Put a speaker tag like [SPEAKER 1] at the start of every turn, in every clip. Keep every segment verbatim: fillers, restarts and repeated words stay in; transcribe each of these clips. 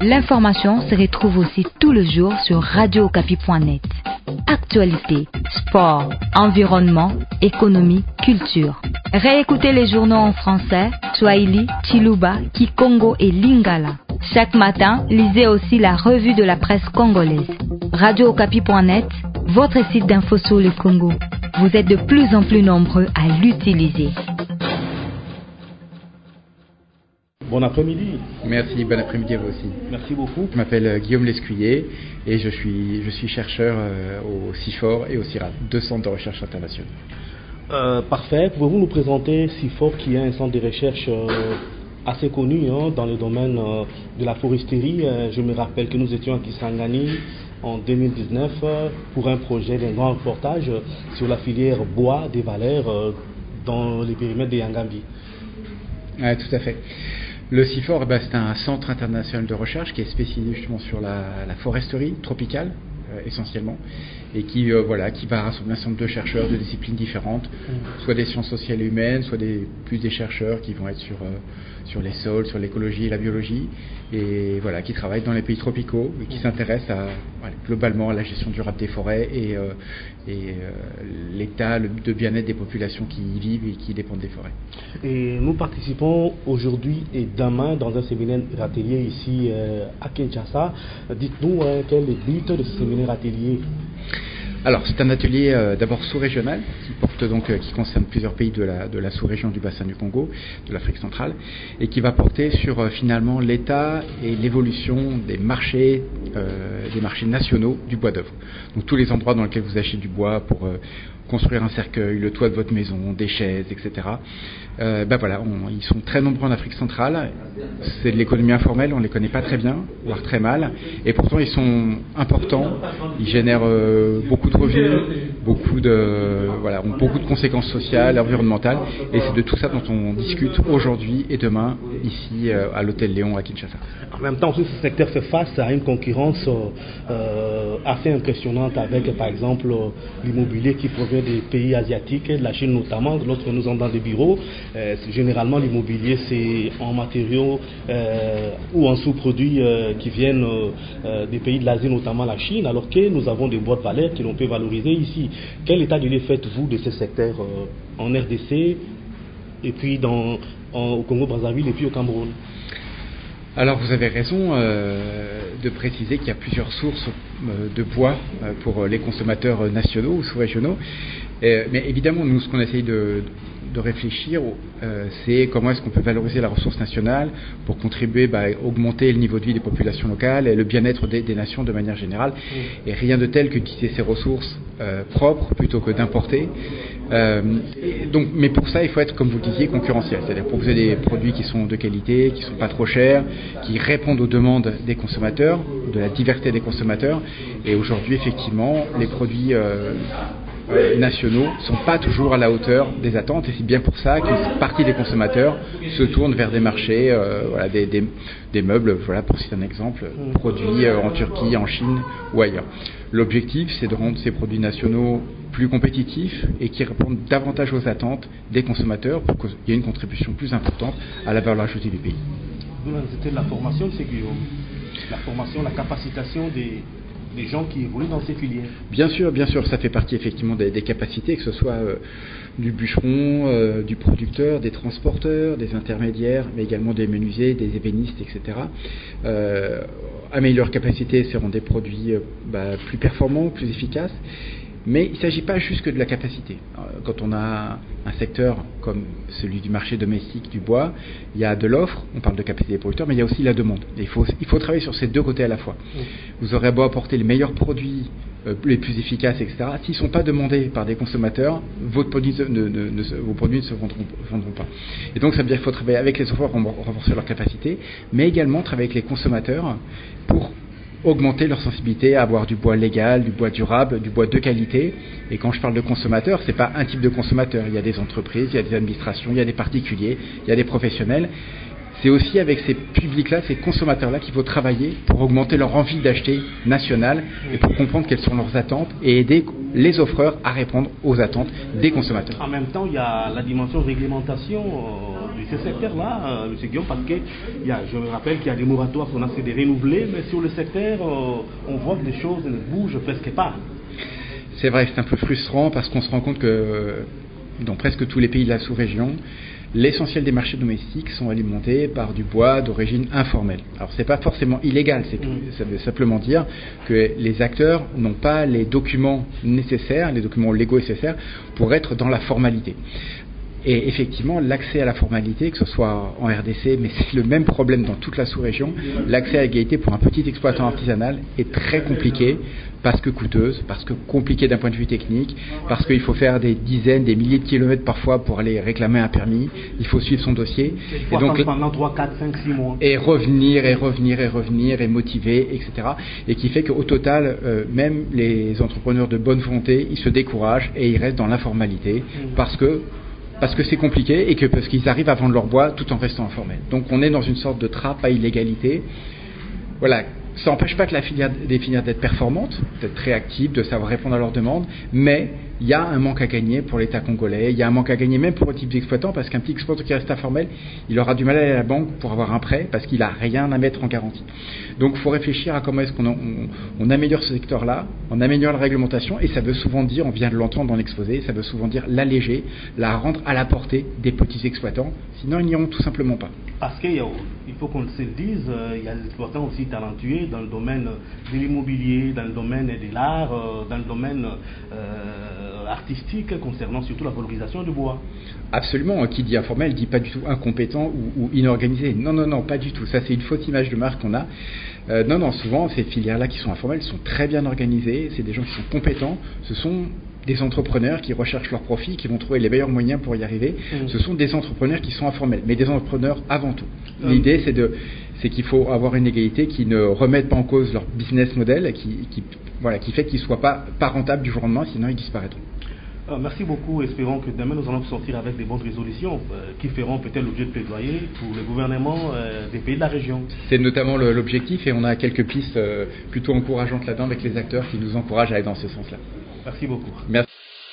[SPEAKER 1] L'information se retrouve aussi tout le jour sur radio okapi point net. Actualité, sport, environnement, économie, culture. Réécoutez les journaux en français, Swahili, Chiluba, Kikongo et Lingala. Chaque matin, lisez aussi la revue de la presse congolaise. radio okapi point net, votre site d'info sur le Congo. Vous êtes de plus en plus nombreux à l'utiliser.
[SPEAKER 2] Bon après-midi.
[SPEAKER 3] Merci, bon après-midi à vous aussi.
[SPEAKER 2] Merci beaucoup.
[SPEAKER 3] Je m'appelle euh, Guillaume Lescuyer et je suis, je suis chercheur euh, au CIFOR et au CIRAD, deux centres de recherche internationaux.
[SPEAKER 2] Euh, parfait. Pouvez-vous nous présenter CIFOR, qui est un centre de recherche euh, assez connu hein, dans le domaine euh, de la foresterie. Euh, je me rappelle que nous étions à Kisangani en deux mille dix-neuf euh, pour un projet d'un grand reportage euh, sur la filière bois des Valeurs euh, dans les périmètres de Yangambi.
[SPEAKER 3] Oui, tout à fait. Le CIFOR, bah, c'est un centre international de recherche qui est spécialisé justement sur la, la foresterie tropicale, euh, essentiellement, et qui, euh, voilà, qui va rassembler un certain nombre de chercheurs de disciplines différentes, mmh. soit des sciences sociales et humaines, soit des, plus des chercheurs qui vont être sur, euh, sur les sols, sur l'écologie et la biologie, et voilà, qui travaillent dans les pays tropicaux et qui mmh. s'intéressent à, voilà, globalement à la gestion durable des forêts et, euh, et euh, l'état de bien-être des populations qui y vivent et qui dépendent des forêts.
[SPEAKER 2] Et nous participons aujourd'hui et demain dans un séminaire atelier ici euh, à Kinshasa. Dites-nous euh, quel est le but de ce séminaire atelier?
[SPEAKER 3] Alors, c'est un atelier euh, d'abord sous-régional qui porte donc euh, qui concerne plusieurs pays de la de la sous-région du bassin du Congo, de l'Afrique centrale, et qui va porter sur euh, finalement l'état et l'évolution des marchés euh, des marchés nationaux du bois d'œuvre. Donc tous les endroits dans lesquels vous achetez du bois pour euh, construire un cercueil, le toit de votre maison, des chaises, et cetera. Euh, ben voilà, on, ils sont très nombreux en Afrique centrale. C'est de l'économie informelle, on les connaît pas très bien, voire très mal, et pourtant ils sont importants. Ils génèrent euh, beaucoup de revenus, beaucoup de voilà, ont beaucoup de conséquences sociales, environnementales, et c'est de tout ça dont on discute aujourd'hui et demain ici euh, à l'hôtel Léon à Kinshasa.
[SPEAKER 2] En même temps, ce secteur fait face à une concurrence euh, assez impressionnante avec, par exemple, l'immobilier qui provient des pays asiatiques, de la Chine notamment. Lorsque nous sommes dans des bureaux, euh, généralement l'immobilier c'est en matériaux euh, ou en sous-produits euh, qui viennent euh, des pays de l'Asie, notamment la Chine, alors que nous avons des bois de valeur que l'on peut valoriser ici. Quel état de lieu faites-vous de ce secteur euh, en R D C et puis dans, en, au Congo-Brazzaville et puis au Cameroun?
[SPEAKER 3] Alors vous avez raison euh, de préciser qu'il y a plusieurs sources euh, de bois euh, pour les consommateurs nationaux ou sous-régionaux. Euh, mais évidemment, nous, ce qu'on essaye de, de réfléchir, euh, c'est comment est-ce qu'on peut valoriser la ressource nationale pour contribuer bah, à augmenter le niveau de vie des populations locales et le bien-être des, des nations de manière générale. Mmh. Et rien de tel que d'utiliser ces ressources euh, propres plutôt que d'importer. Euh, et donc, mais pour ça, il faut être, comme vous le disiez, concurrentiel. C'est-à-dire proposer des produits qui sont de qualité, qui ne sont pas trop chers, qui répondent aux demandes des consommateurs, de la diversité des consommateurs. Et aujourd'hui, effectivement, les produits euh, euh, nationaux ne sont pas toujours à la hauteur des attentes. Et c'est bien pour ça qu'une partie des consommateurs se tournent vers des marchés, euh, voilà, des, des, des meubles, voilà, pour citer un exemple, produits euh, en Turquie, en Chine ou ailleurs. L'objectif, c'est de rendre ces produits nationaux plus compétitifs et qui répondent davantage aux attentes des consommateurs pour qu'il y ait une contribution plus importante à la valeur ajoutée du pays.
[SPEAKER 2] C'était la formation de ces Guillaume, la formation, la capacitation des, des gens qui évoluent dans ces filières.
[SPEAKER 3] Bien sûr, bien sûr, ça fait partie effectivement des, des capacités, que ce soit euh, du bûcheron, euh, du producteur, des transporteurs, des intermédiaires, mais également des menuisiers, des ébénistes, et cetera. Euh, améliorer leurs capacités, c'est rendre des produits euh, bah, plus performants, plus efficaces. Mais il ne s'agit pas juste que de la capacité. Quand on a un secteur comme celui du marché domestique du bois, il y a de l'offre, on parle de capacité des producteurs, mais il y a aussi la demande. Et il faut, il faut travailler sur ces deux côtés à la fois. Mmh. Vous aurez beau apporter les meilleurs produits, euh, les plus efficaces, et cetera. S'ils ne sont pas demandés par des consommateurs, votre produit ne, ne, ne, vos produits ne se vendront, vendront pas. Et donc ça veut dire qu'il faut travailler avec les offres pour renforcer leur capacité, mais également travailler avec les consommateurs pour augmenter leur sensibilité à avoir du bois légal, du bois durable, du bois de qualité. Et quand je parle de consommateurs, c'est pas un type de consommateur. Il y a des entreprises, il y a des administrations, il y a des particuliers, il y a des professionnels. C'est aussi avec ces publics-là, ces consommateurs-là qu'il faut travailler pour augmenter leur envie d'acheter national et pour comprendre quelles sont leurs attentes et aider les offreurs à répondre aux attentes des consommateurs.
[SPEAKER 2] En même temps, il y a la dimension réglementation euh, du ce secteur-là, euh, M. Guillaume, parce que il y a, je me rappelle qu'il y a des moratoires qu'on a fait des renouvelés, mais sur le secteur, euh, on voit que les choses ne bougent presque pas.
[SPEAKER 3] C'est vrai que c'est un peu frustrant parce qu'on se rend compte que dans presque tous les pays de la sous-région, l'essentiel des marchés domestiques sont alimentés par du bois d'origine informelle. Alors c'est pas forcément illégal, c'est, mmh. ça veut simplement dire que les acteurs n'ont pas les documents nécessaires, les documents légaux nécessaires pour être dans la formalité. Et effectivement, l'accès à la formalité, que ce soit en R D C, mais c'est le même problème dans toute la sous-région, l'accès à l'égalité pour un petit exploitant artisanal est très compliqué, parce que coûteuse, parce que compliqué d'un point de vue technique, parce qu'il faut faire des dizaines, des milliers de kilomètres parfois pour aller réclamer un permis, il faut suivre son dossier.
[SPEAKER 2] Et donc, pendant trois, quatre, cinq, six mois.
[SPEAKER 3] Et revenir, et revenir, et revenir, et motiver, et cetera. Et qui fait qu'au total, euh, même les entrepreneurs de bonne volonté, ils se découragent et ils restent dans l'informalité, mmh. parce que parce que c'est compliqué et que parce qu'ils arrivent à vendre leur bois tout en restant informels. Donc on est dans une sorte de trappe à illégalité. Voilà, ça n'empêche pas que la filière, des filières d'être performantes, d'être réactives, de savoir répondre à leurs demandes, mais il y a un manque à gagner pour l'État congolais, il y a un manque à gagner même pour le type d'exploitant, parce qu'un petit exploitant qui reste informel, il aura du mal à aller à la banque pour avoir un prêt, parce qu'il n'a rien à mettre en garantie. Donc il faut réfléchir à comment est-ce qu'on on, on améliore ce secteur-là, on améliore la réglementation, et ça veut souvent dire, on vient de l'entendre dans l'exposé, ça veut souvent dire l'alléger, la rendre à la portée des petits exploitants, sinon ils n'y auront tout simplement pas.
[SPEAKER 2] Parce qu'il faut qu'on se le dise, il y a des exploitants aussi talentueux dans le domaine de l'immobilier, dans le domaine de l'art, dans le domaine euh, artistique, concernant surtout la valorisation du bois.
[SPEAKER 3] Absolument, qui dit informel dit pas du tout incompétent ou, ou inorganisé. Non, non, non, pas du tout. Ça, c'est une fausse image de marque qu'on a. Euh, non, non, souvent, ces filières-là qui sont informelles sont très bien organisées, c'est des gens qui sont compétents, ce sont des entrepreneurs qui recherchent leur profit, qui vont trouver les meilleurs moyens pour y arriver. Mmh. Ce sont des entrepreneurs qui sont informels, mais des entrepreneurs avant tout. Mmh. L'idée, c'est de, c'est qu'il faut avoir une égalité qui ne remette pas en cause leur business model, qui, qui, voilà, qui fait qu'ils ne soient pas, pas rentables du jour au lendemain, sinon ils disparaîtront.
[SPEAKER 2] Euh, merci beaucoup. Espérons que demain nous allons sortir avec des bonnes résolutions euh, qui feront peut-être l'objet de plaidoyer pour le gouvernement euh, des pays de la région.
[SPEAKER 3] C'est notamment le, l'objectif et on a quelques pistes euh, plutôt encourageantes là-dedans avec les acteurs qui nous encouragent à aller dans ce sens-là.
[SPEAKER 2] Merci beaucoup.
[SPEAKER 3] Merci.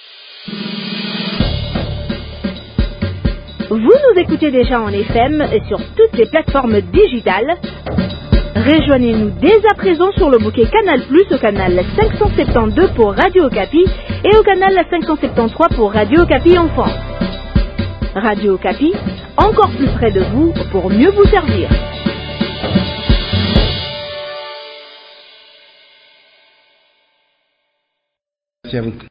[SPEAKER 4] Vous nous écoutez déjà en F M et sur toutes les plateformes digitales. Rejoignez-nous dès à présent sur le bouquet Canal plus au canal cinq cent soixante-douze pour Radio Okapi et au canal cinq cent soixante-treize pour Radio Okapi Enfants. Radio Okapi, encore plus près de vous pour mieux vous servir.
[SPEAKER 3] Merci à vous.